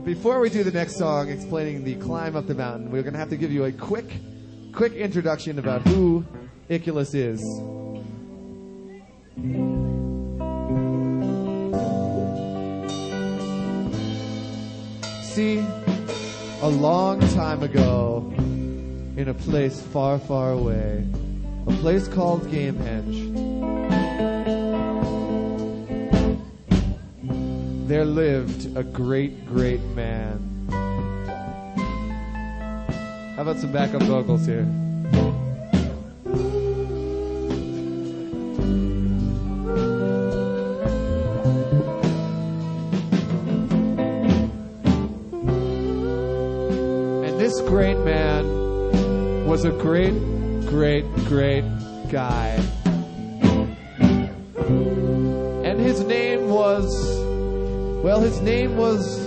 Before we do the next song explaining the climb up the mountain, we're going to have to give you a quick introduction about who Iculus is. See, a long time ago, in a place far, far away, a place called Gamehenge, there lived a great, great man. How about some backup vocals here? And this great man was a great, great, great guy. And his name was... Well, his name was...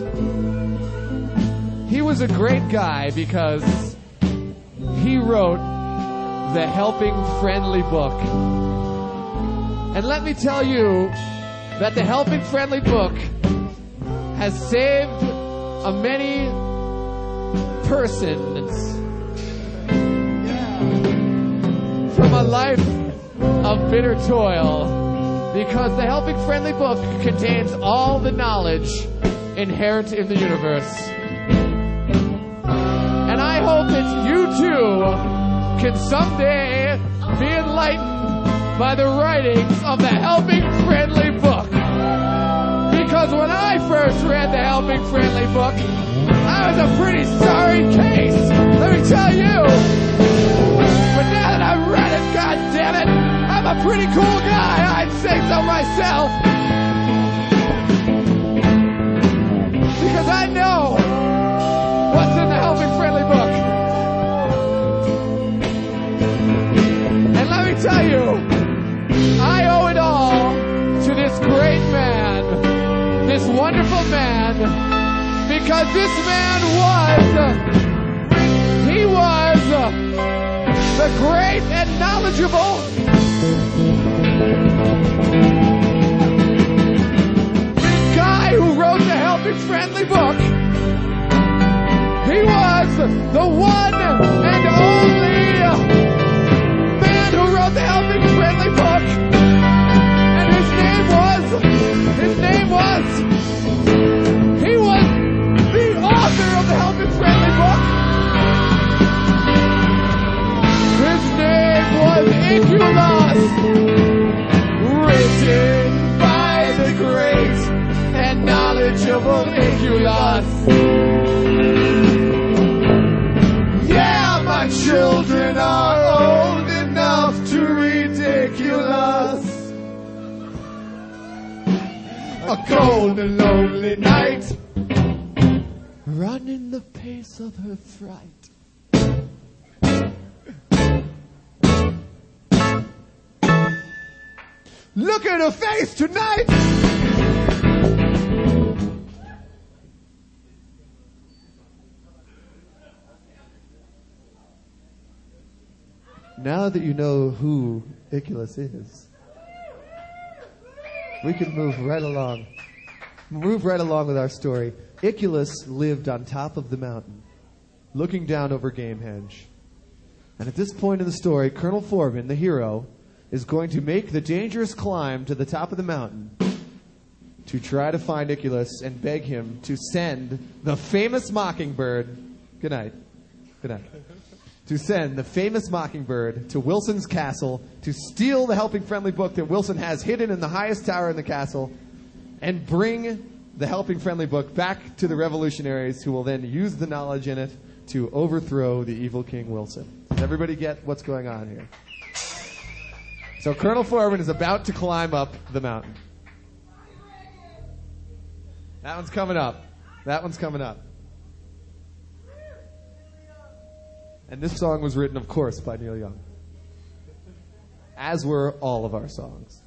He was a great guy because he wrote the Helping Friendly book. And let me tell you that the Helping Friendly book has saved a many persons from a life of bitter toil. Because the Helping Friendly book contains all the knowledge inherent in the universe. And I hope that you too can someday be enlightened by the writings of the Helping Friendly book. Because when I first read the Helping Friendly book, I was a pretty sorry case, let me tell you. But now that I've read it, God damn it, I'm a pretty cool guy, I'd say so myself. Because I know what's in the Helping Friendly book. And let me tell you, I owe it all to this great man, this wonderful man, because this man was the great and knowledgeable guy who wrote the Helping Friendly book. He was the one and only man who wrote the Helping Friendly book. And he was the author of the Helping Friendly book. His name was Iculus, written by the great and knowledgeable Iculus. Yeah, my children are old enough to ridiculous. A cold and lonely night, running the pace of her fright. Look at her face tonight! Now that you know who Iculus is, we can move right along. Move right along with our story. Iculus lived on top of the mountain, looking down over Gamehenge. And at this point in the story, Colonel Forbin, the hero, is going to make the dangerous climb to the top of the mountain to try to find Iculus and beg him to send the famous Mockingbird. Good night. Good night. To send the famous Mockingbird to Wilson's castle to steal the Helping Friendly book that Wilson has hidden in the highest tower in the castle and bring the Helping Friendly book back to the revolutionaries who will then use the knowledge in it to overthrow the evil King Wilson. Does everybody get what's going on here? So Colonel Forbin is about to climb up the mountain. That one's coming up. That one's coming up. And this song was written, of course, by Neil Young. As were all of our songs.